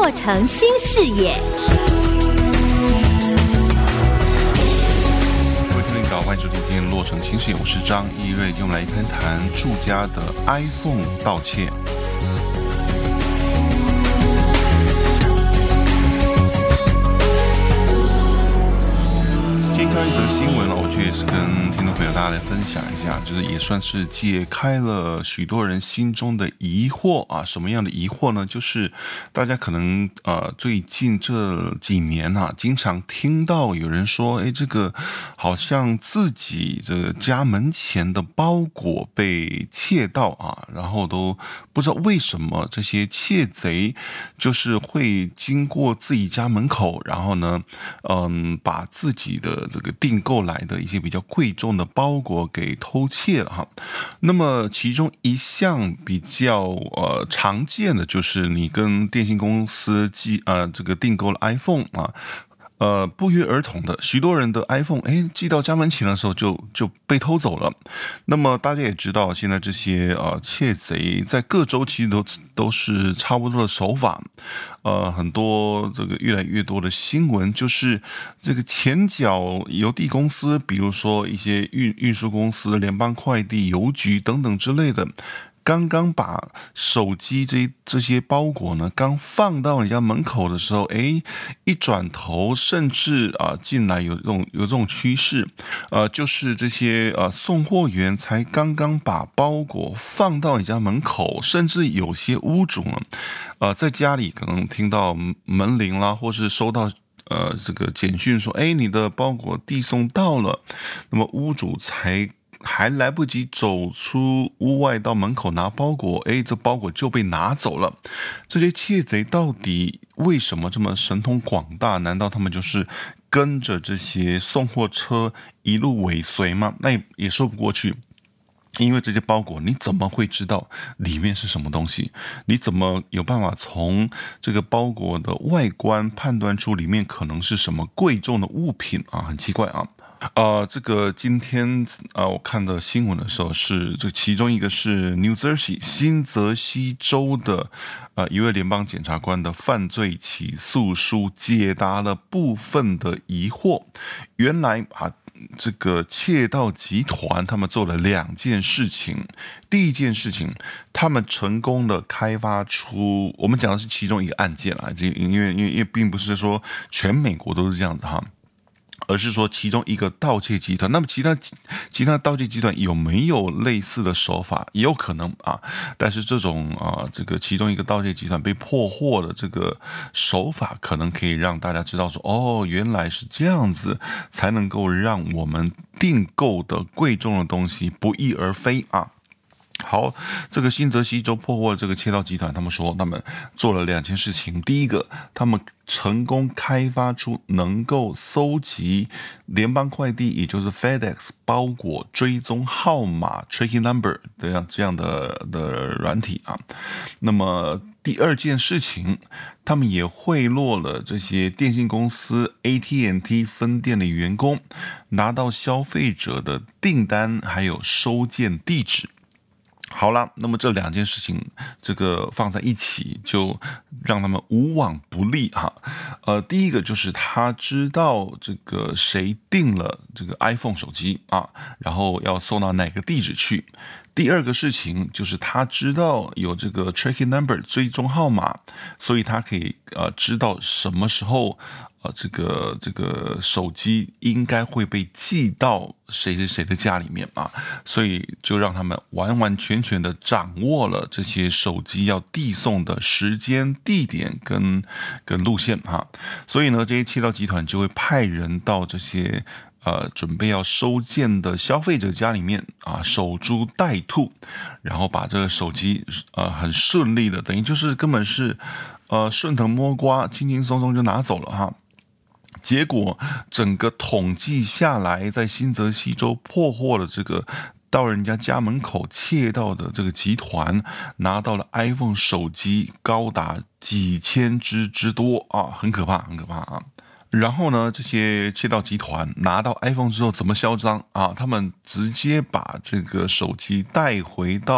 洛城新视野。 各位听众早，欢迎收听今天洛城新视野，我是张义瑞。今天我们来谈住家的 iPhone 盗窃。今天看一则新闻，我觉得也是跟听众朋友大家来分享一下，就是也算是解开了许多人心中的疑惑啊。什么样的疑惑呢？就是大家可能最近这几年啊，经常听到有人说，这个好像自己这个家门前的包裹被窃盗啊，然后都不知道为什么这些窃贼就是会经过自己家门口，然后呢，把自己的这个订购来的一些比较贵重的包裹给偷窃了哈。那么其中一项比较常见的就是你跟电信公司这个订购了 iPhone 啊。不约而同的，许多人的 iPhone 寄到家门前的时候就被偷走了。那么大家也知道，现在这些窃贼在各州其实都是差不多的手法。很多这个越来越多的新闻就是这个前脚邮递公司，比如说一些运输公司、联邦快递、邮局等等之类的。刚刚把手机这些包裹呢，刚放到你家门口的时候，一转头，甚至进来有这种趋势，就是这些送货员才刚刚把包裹放到你家门口，甚至有些屋主呢，在家里可能听到门铃啦，或是收到这个简讯说，你的包裹递送到了，那么屋主还来不及走出屋外到门口拿包裹，这包裹就被拿走了。这些窃贼到底为什么这么神通广大？难道他们就是跟着这些送货车一路尾随吗？那也说不过去。因为这些包裹你怎么会知道里面是什么东西？你怎么有办法从这个包裹的外观判断出里面可能是什么贵重的物品啊？很奇怪啊。这个今天我看的新闻的时候是这其中一个是 New Jersey 新泽西州的一位联邦检察官的犯罪起诉书解答了部分的疑惑。原来这个窃盗集团他们做了2件事情。第一件事情，他们成功的开发出，我们讲的是其中一个案件啦，因为并不是说全美国都是这样子哈。而是说其中一个盗窃集团，那么其他盗窃集团有没有类似的手法？也有可能啊，但是这种这个其中一个盗窃集团被破获的这个手法，可能可以让大家知道说，原来是这样子，才能够让我们订购的贵重的东西不翼而飞啊。好，这个新泽西州破获这个窃盗集团，他们说他们做了2件事情。第一个，他们成功开发出能够搜集联邦快递，也就是 FedEx 包裹追踪号码 tracking number 这样的软体啊。那么第2件事情，他们也贿赂了这些电信公司 AT&T 分店的员工，拿到消费者的订单还有收件地址。好了，那么这2件事情，这个放在一起，就让他们无往不利哈。第一个就是他知道这个谁订了这个 iPhone 手机啊，然后要送到哪个地址去。第2个事情就是他知道有这个 tracking number 追踪号码，所以他可以知道什么时候这个手机应该会被寄到谁的家里面啊，所以就让他们完完全全的掌握了这些手机要递送的时间、地点跟路线哈。所以呢，这些窃盗集团就会派人到这些准备要收件的消费者家里面守株待兔，然后把这个手机很顺利的，等于就是根本是顺藤摸瓜，轻轻松松就拿走了哈。结果整个统计下来，在新泽西州破获了这个到人家家门口窃盗的这个集团，拿到了 iPhone 手机高达几千只之多啊，很可怕，很可怕啊！然后呢，这些窃盗集团拿到 iPhone 之后怎么嚣张啊？他们直接把这个手机带回到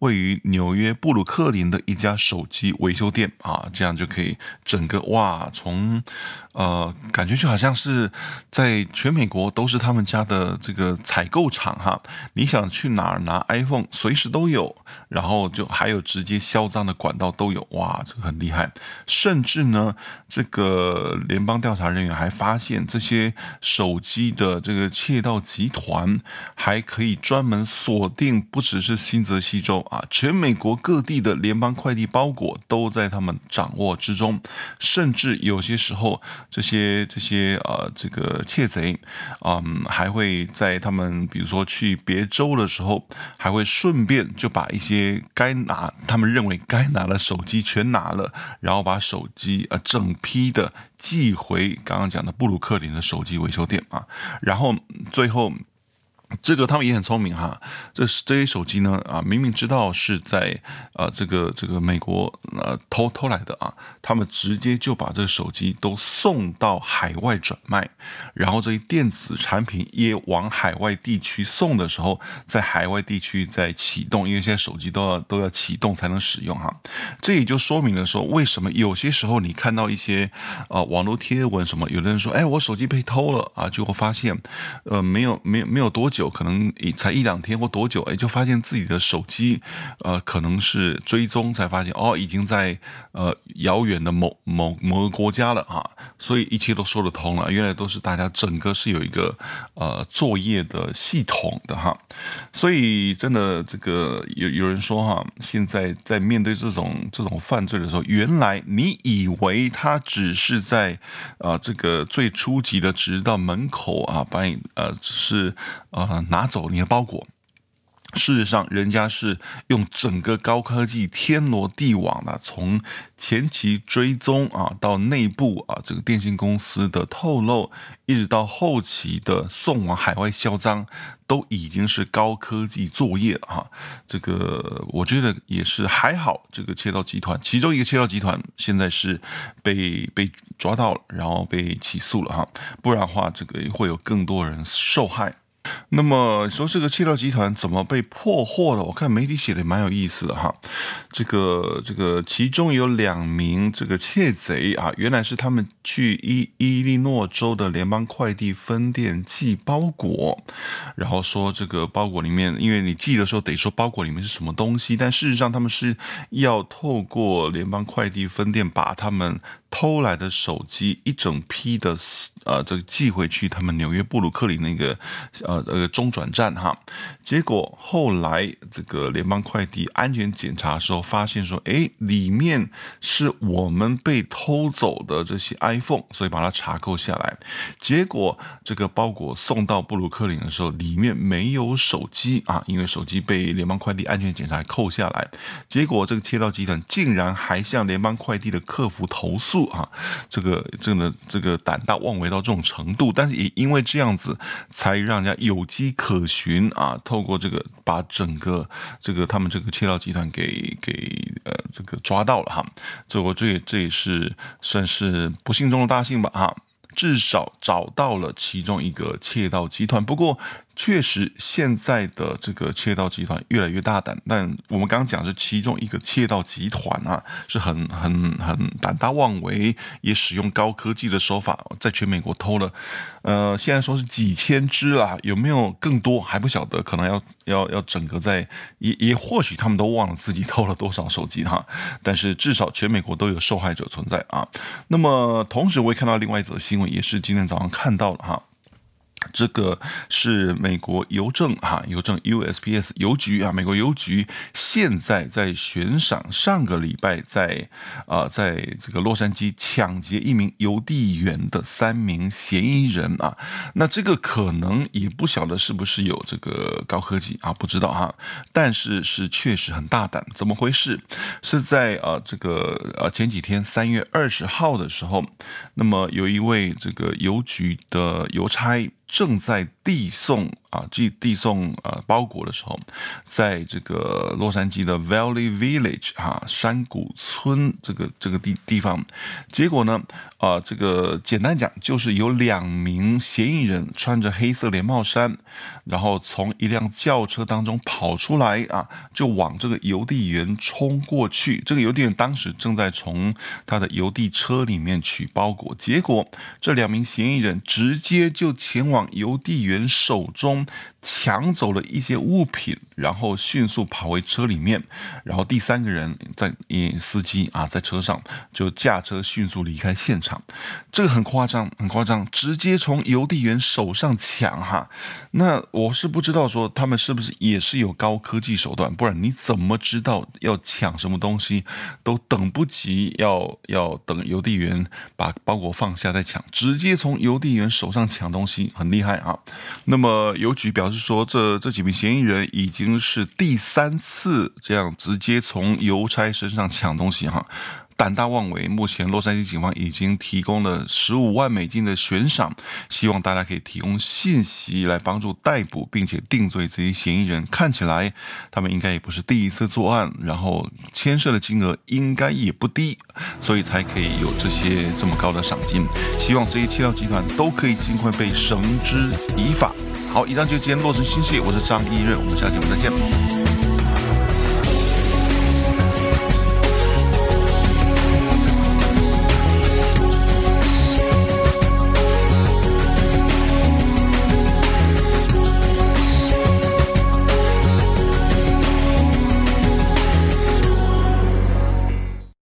位于纽约布鲁克林的一家手机维修店啊，这样就可以整个从感觉就好像是在全美国都是他们家的这个采购场哈，你想去哪儿拿 iPhone 随时都有，然后就还有直接销赃的管道都有，哇，这个很厉害。甚至呢，这个联邦调查人员还发现这些手机的这个窃盗集团还可以专门锁定不只是新泽西州啊，全美国各地的联邦快递包裹都在他们掌握之中，甚至有些时候这些这个窃贼还会在他们比如说去别州的时候，还会顺便就把一些他们认为该拿的手机全拿了，然后把手机整批的寄回刚刚讲的布鲁克林的手机维修店啊，然后最后。这个他们也很聪明哈，这些手机呢明明知道是在这个美国偷来的啊，他们直接就把这个手机都送到海外转卖，然后这些电子产品也往海外地区送的时候，在海外地区再启动，因为现在手机都要启动才能使用哈，这也就说明了说为什么有些时候你看到一些网络贴文什么，有的人说我手机被偷了啊，结果发现没有多久。可能才1-2天或多久，就发现自己的手机，可能是追踪才发现，已经在遥远的某个国家了啊，所以一切都说得通了。原来都是大家整个是有一个作业的系统的哈，所以真的这个有人说哈，现在在面对这种犯罪的时候，原来你以为他只是在这个最初级的，只是到门口把你只是拿走你的包裹，事实上人家是用整个高科技天罗地网的，从前期追踪到内部这个电信公司的透露，一直到后期的送往海外销赃，都已经是高科技作业了哈。这个我觉得也是还好，这个窃盗集团其中一个窃盗集团现在是被抓到了，然后被起诉了哈，不然的话这个会有更多人受害。那么说这个窃盗集团怎么被破获了？我看媒体写的蛮有意思的哈。这个其中有2名这个窃贼原来是他们去伊利诺州的联邦快递分店寄包裹，然后说这个包裹里面，因为你寄的时候得说包裹里面是什么东西，但事实上他们是要透过联邦快递分店把他们偷来的手机一整批的这个寄回去他们纽约布鲁克林那个中转站哈，结果后来这个联邦快递安全检查的时候发现说，里面是我们被偷走的这些 iPhone， 所以把它查扣下来。结果这个包裹送到布鲁克林的时候，里面没有手机因为手机被联邦快递安全检查扣下来。结果这个窃盗集团竟然还向联邦快递的客服投诉这个胆大妄为到这种程度，但是也因为这样子，才让人家有迹可循透过这个把整个他们这个窃盗集团给这个抓到了哈。这也是算是不幸中的大幸吧哈。至少找到了其中一个窃盗集团，不过确实现在的这个窃盗集团越来越大胆，但我们刚刚讲是其中一个窃盗集团是很胆大妄为，也使用高科技的手法，在全美国偷了现在说是几千只啦，有没有更多还不晓得，可能要整个也或许他们都忘了自己偷了多少手机哈，但是至少全美国都有受害者存在那么同时我也看到另外一则新闻，也是今天早上看到了哈。这个是美国邮政USPS 邮局美国邮局现在在悬赏上个礼拜在这个洛杉矶抢劫一名邮递员的3名嫌疑人那这个可能也不晓得是不是有这个高科技不知道但是确实很大胆。怎么回事？是在这个前几天3月20号的时候，那么有一位这个邮局的邮差正在递送包裹的时候，在这个洛杉矶的 Valley Village 山谷村这个地方，结果呢这个简单讲就是有2名嫌疑人穿着黑色连帽衫，然后从一辆轿车当中跑出来就往这个邮递员冲过去。这个邮递员当时正在从他的邮递车里面取包裹，结果这2名嫌疑人直接就前往邮递员手中抢走了一些物品，然后迅速跑回车里面，然后第3个人司机在车上就驾车迅速离开现场。这个很夸张，直接从邮递员手上抢那我是不知道说他们是不是也是有高科技手段，不然你怎么知道要抢什么东西，都等不及要等邮递员把包裹放下再抢，直接从邮递员手上抢东西，很厉害那么邮局表示说，这几名嫌疑人已经是第3次这样直接从邮差身上抢东西胆大妄为。目前洛杉矶警方已经提供了15万美金的悬赏，希望大家可以提供信息来帮助逮捕并且定罪这些嫌疑人。看起来他们应该也不是第一次作案，然后牵涉的金额应该也不低，所以才可以有这么高的赏金。希望这些窃盗集团都可以尽快被绳之以法。好，以上就是今天洛城新视野，我是张一任，我们下期节目再见。